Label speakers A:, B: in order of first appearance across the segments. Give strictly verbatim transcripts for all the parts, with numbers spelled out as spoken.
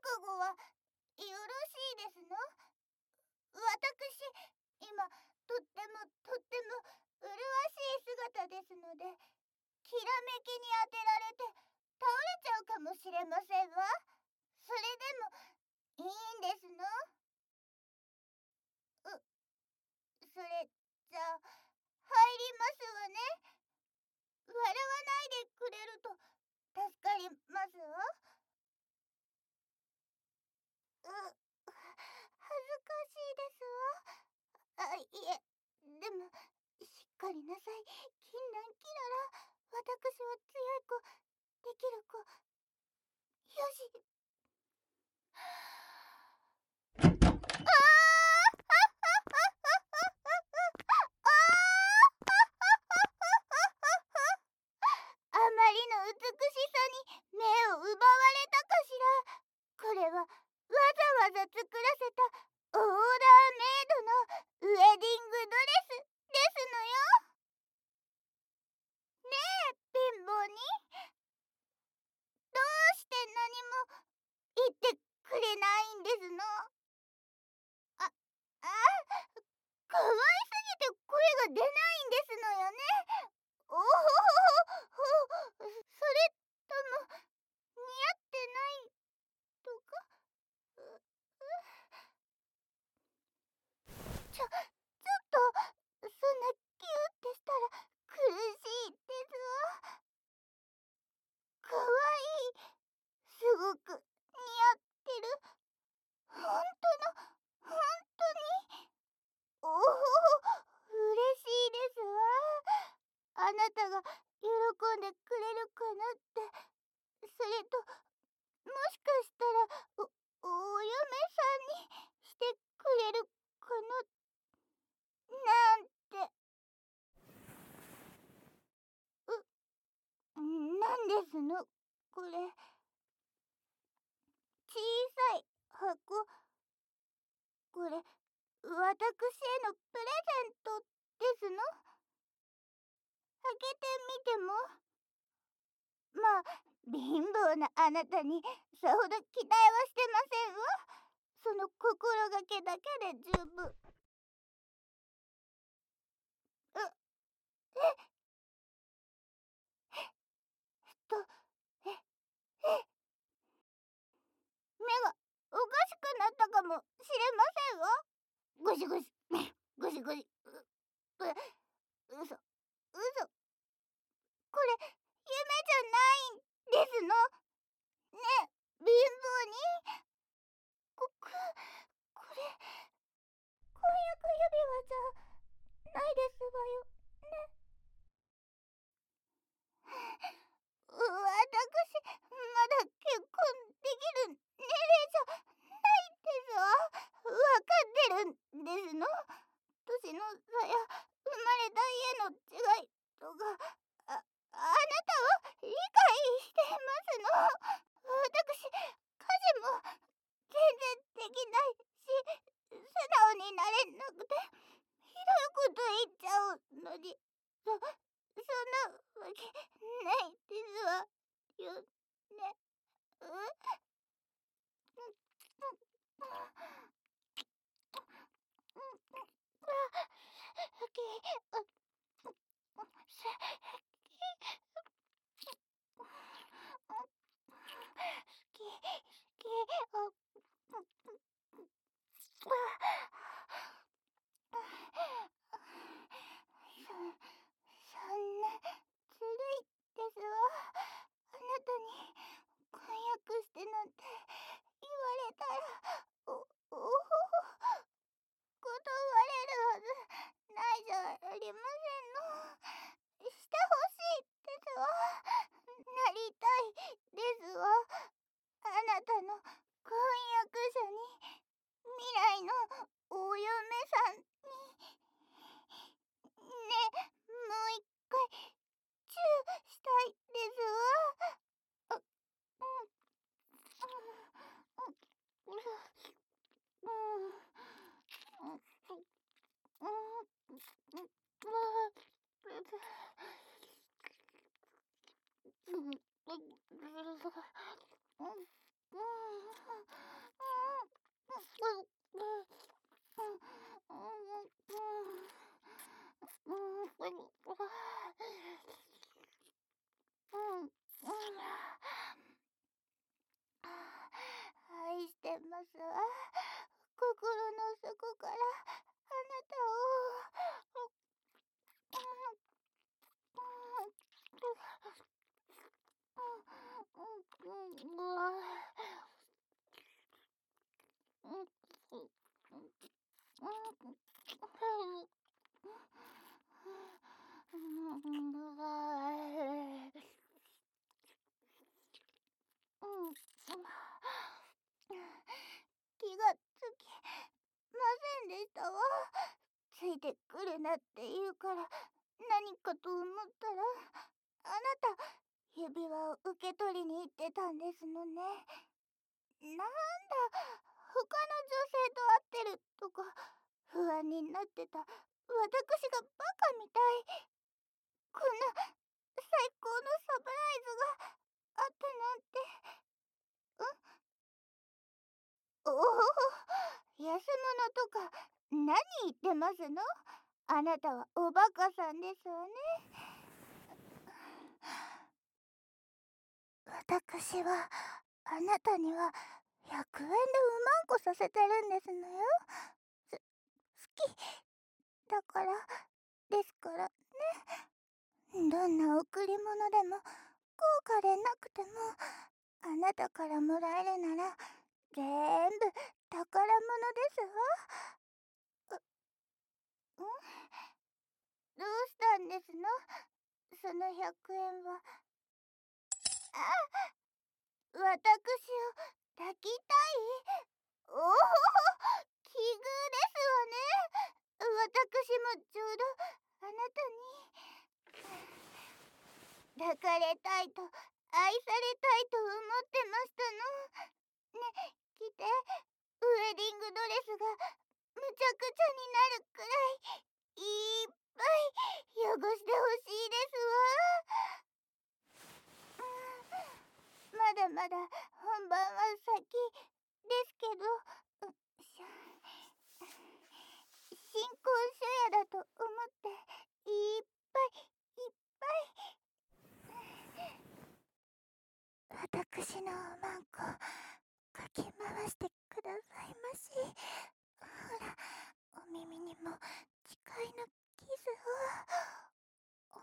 A: 覚悟はよろしいですの？私、今、とってもとっても麗しい姿ですので、きらめきに当てられて倒れちゃうかもしれませんわ。それでもいいんですの？う、それじゃあ、入りますわね。笑わないでくれると助かりますわ。う、恥ずかしいですわ。あ、いえ、でも、しっかりなさい。キンランキララ。私は強い子、できる子。よし。あああまりの美しさに目を奪われたかしら。これはわざわざ作らせたオーダーメイドのウェディングドレスですのよ。ねえ、貧乏に。どうして何も言ってくれないんですの？あ、あ、かわいすぎて声が出ないんですのよね。おほほほほ、それとも似合ってないとか？う、ちょ、ちょっと、そんなキューってしたら苦しいですわ。かわいい。すごく似合ってる。ほんとの、ほんとに。おお、嬉しいですわ。あなたが喜んでくれるかなって。それと、もしかしたら、お、お嫁さんにしてくれるかな、なんて。う、なんですの、これ。小さい箱。これ、私へのプレゼントですの？開けてみても？まあ、貧乏なあなたにさほど期待はしてませんわ。その心がけだけで十分。う、え、えっと、え、え、目がおかしくなったかもしれませんわ。ゴシゴシ、ゴシゴシ、う、う、うそ、うそ。これ、夢じゃないんですの？ねえ、貧乏に。こ、こ、これ、婚約指輪じゃないですわよね。う、私、まだ結婚できる年齢じゃないんですわ。わかってるんですの？年の差や生まれた家の違いとか、あ、あなたは理解していますの？私、家事も全然できないし、素直になれなくて、ひどいこと言っちゃうのに、そ、そんなわけないですわよね。う、そ、そんなずるいですわ。あなたに婚約してなんて言われたら、お、おほほ、断れるはずないじゃありませんの。してほしいですわ。なりたいですわ。あなたの婚約者に、未来のお嫁さんに。ね、もう一回チューしたいですわ。あ、うん、うん、うん、うん、うん、うん、 うん、うん、愛してますわ。心の底からあなたを。気がつきませんでしたわ。ついてくるなって言うから何かと思ったら、あなた指輪を受け取りに行ってたんですのね。なんだ、他の女性と会ってるとか不安になってた私がバカみたい。こんな最高のサプライズがあったなんて。んおお、安物とか何言ってますの？あなたはおバカさんですわね。私はあなたにはひゃくえんでうまんこさせてるんですのよ。す好きだからですからね。どんな贈り物でも高価でなくてもあなたからもらえるなら全部宝物ですわ。んどうしたんですのそのひゃくえんは。あ、私を抱きたい。おお、奇遇ですわね。私もちょうどあなたに抱かれたいと愛されたいと思ってましたの。ね、来て。ウェディングドレスがむちゃくちゃになるくらいいっぱい汚してほしいですわ。うん、まだまだ本番は先ですけど、うしょ新婚初夜だと思っていっぱいいっぱい私のおまんこかき回してくださいまし。ほら、お耳にも誓いのキスを。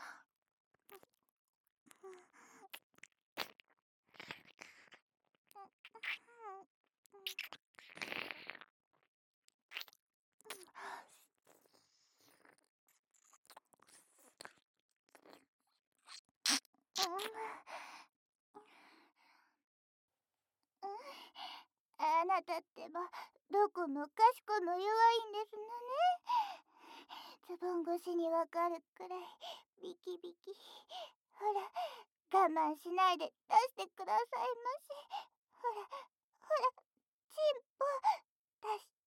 A: あなたってばどこもかしこも弱いんですのね。ズボン越しにわかるくらいビキビキ。ほら、我慢しないで出してくださいまし。ほらほら、チンポ出して。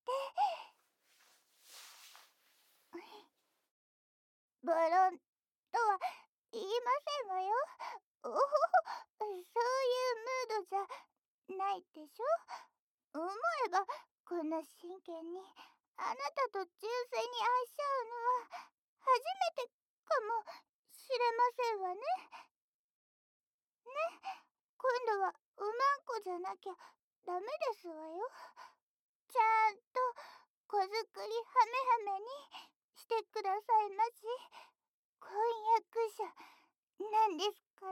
A: ボロンとは言いませんわよ。おほほ、そういうムードじゃないでしょ。思えばこんな真剣にあなたと純粋に愛し合うのは初めてかもしれませんわね。ね、今度はうまんこじゃなきゃダメですわよ。ちゃんと子作りハメハメにしてくださいまし。婚約者なんですから。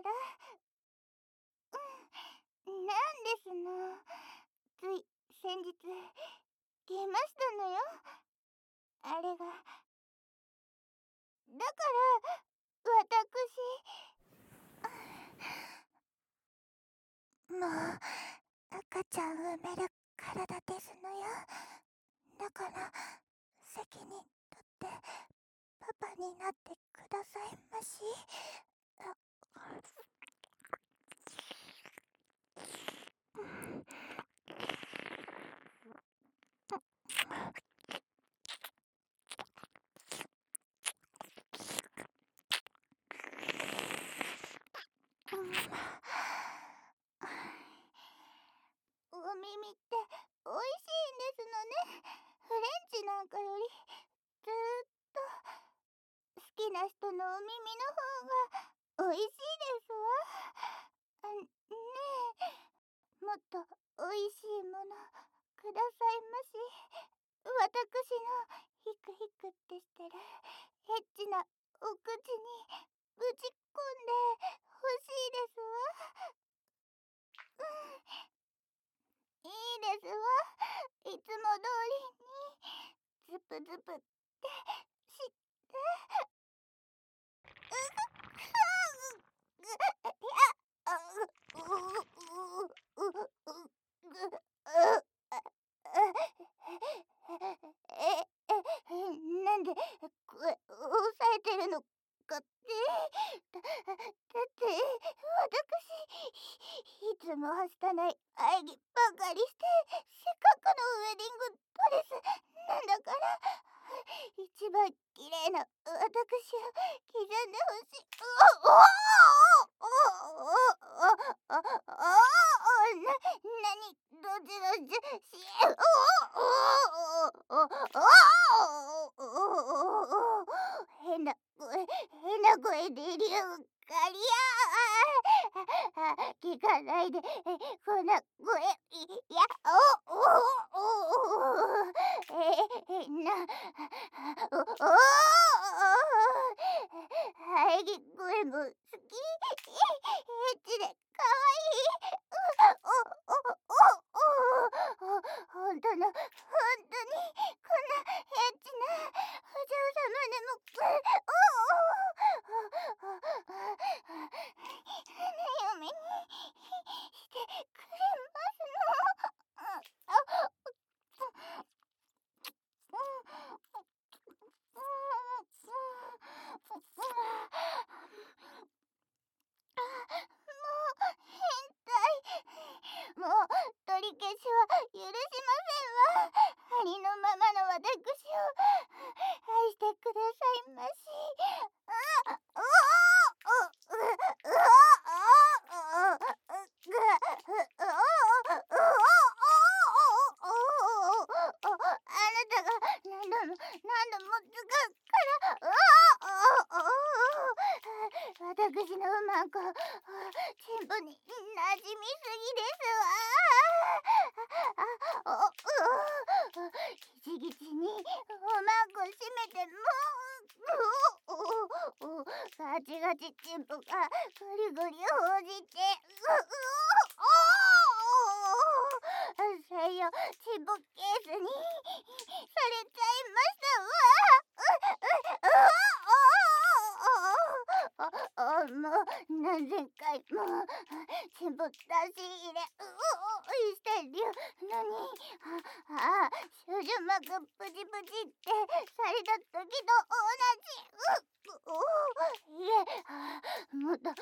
A: うん、なんですの。つい先日来ましたのよ、あれが。だから私もう赤ちゃん産める体ですのよ。だから責任取ってパパになってくださいまし。お耳っておいしいんですのね。フレンチなんかよりずーっと好きな人のお耳の方がおいしいですわ。ねえ、もっとおいしいものくださいまし。私のヒクヒクってしてるエッチなお口にぶち込んでほしいですわ。うん、いいですわ。いつも通りにズプズプってして。なんで声抑えてるのかって。だ、だって私いつもはしたない喘ぎばかりしてせっかくのウェディングドレスなんだから、一番綺麗な私を刻んでほしい。おおおおおおおな、なにどちらじゃしおおおおおお変な声変な声でりゅうかりや聞かないでこんな声いやおおおえ変なおお喘ぎ声も好きエッチでかわいいおおおおほんとのほんとにこんなエッチなお嬢様でもおお花嫁にしてくれますの。もう取り消しは許しませんわ。ありのままの私を愛してくださいまし。あおおおおおあなたが何度も何度も使うから私のうまんこ全部になじみすぎですわ。あおギチギチにおまんこ閉めてもおおガチガチチンポがゴリゴリほじって専用チンポケースにされちゃいましたわ。あ、もう何千回もチンポ出し入れしてるのに、ああ少女膜プチプチってされた時と同じ。うおいえもっとうう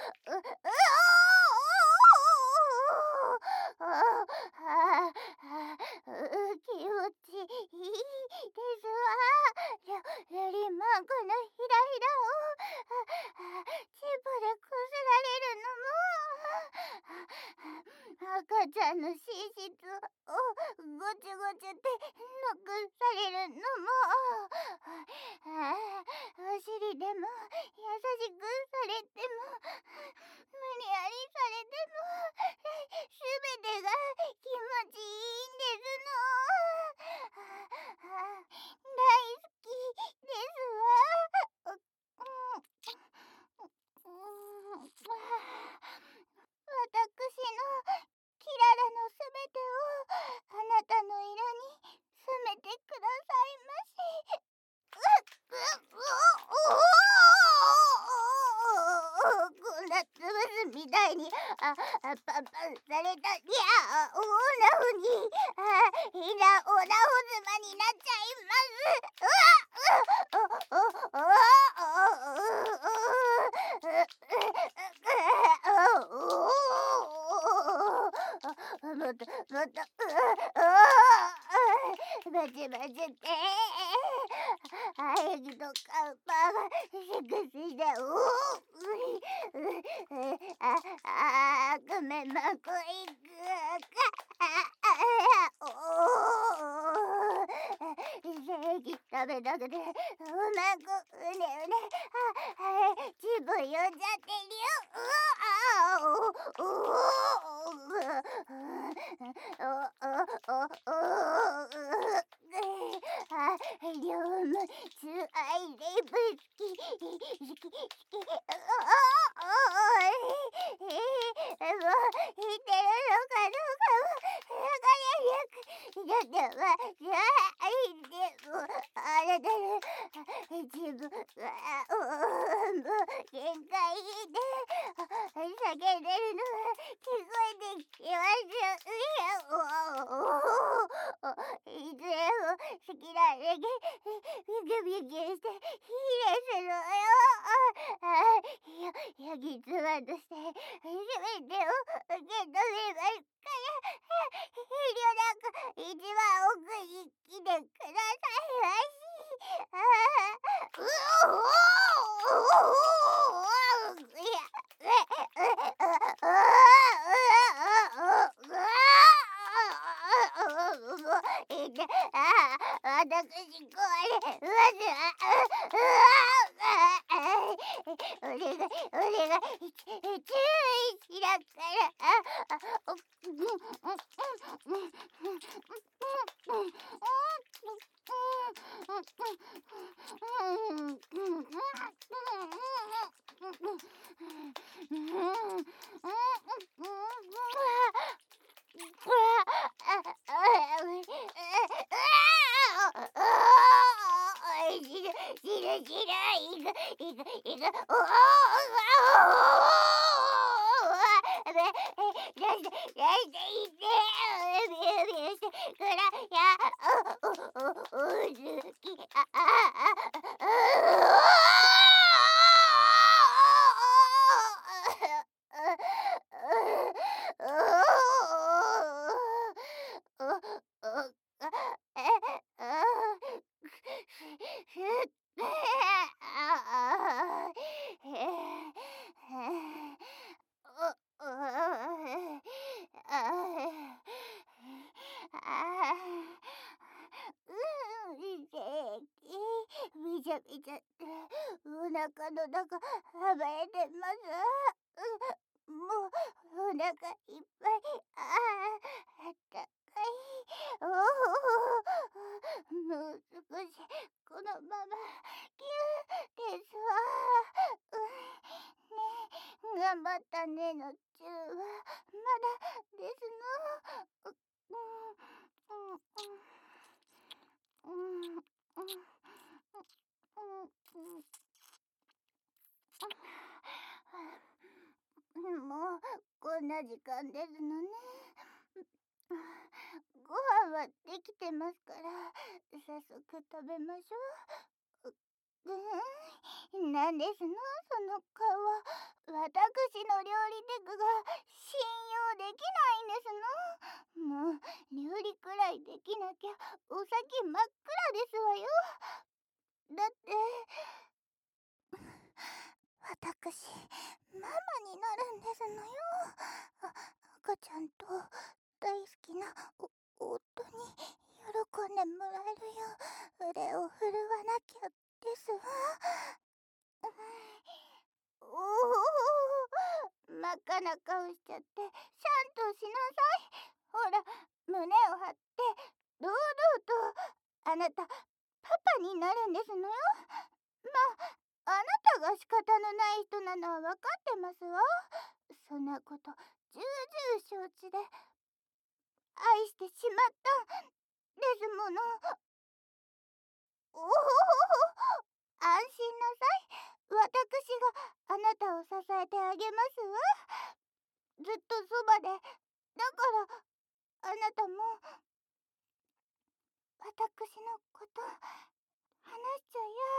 A: おああ気持ちいいですわ。よりまんこのひらひらをチンポでこすられるのも、赤ちゃんの寝室をごちゅごちゅってノックされるのも、お尻でも優しくされても無理やりされてもすべてが気持ちいいんですの。大好きですわ。私のキララのすべてをあなたの色に染めてくださいまし。こんなつぶすみたいにあパンパンされたりゃオナフにあひなオナホ妻になっちゃいます。うわおおおおもっともっとバチバチってあえぎとカウパーがセクシーでおああごめんまこいくお正義食べたくてうまくうねうね泳いじゃってるよ。うわあ、両目つあいれぶき好き好きおおいもう引いてるのかどうかもわからなくなってはないでもあなたの自分はもう限界で叫んでるのが聞こえてきますよ。いずれも好きなだけビクビクしてヒーレするのよ。やぎつまとして全てを受け止めますから遠慮なく一番奥に来てくださいまし。うお私これまずはお願いお願い注意しなからめちゃめちゃお腹の中暴れてます。もうお腹いっぱい。ああったかい。おおもう少しこのままキューですわ。ね頑張ったねの中はまだですの。うんうんうんもうこんな時間ですのね。ご飯はできてますから早速食べましょう。うん、なんですのその顔。私の料理テクが信用できないんですの。もう料理くらいできなきゃお先真っ暗ですわよ。だって私ママになるんですのよ。あ赤ちゃんと大好きなお夫に喜んでもらえるよう腕を振るわなきゃですわ。おお真っ赤な顔しちゃってシャンとしなさい。ほら胸を張って堂々とあなたパパになるんですのよ。まああなたが仕方のない人なのは分かってますわ。そんなこと重々承知で愛してしまったんですもの。おお安心なさい。私があなたを支えてあげますわ。ずっとそばで。だからあなたも私のこと話しちゃや。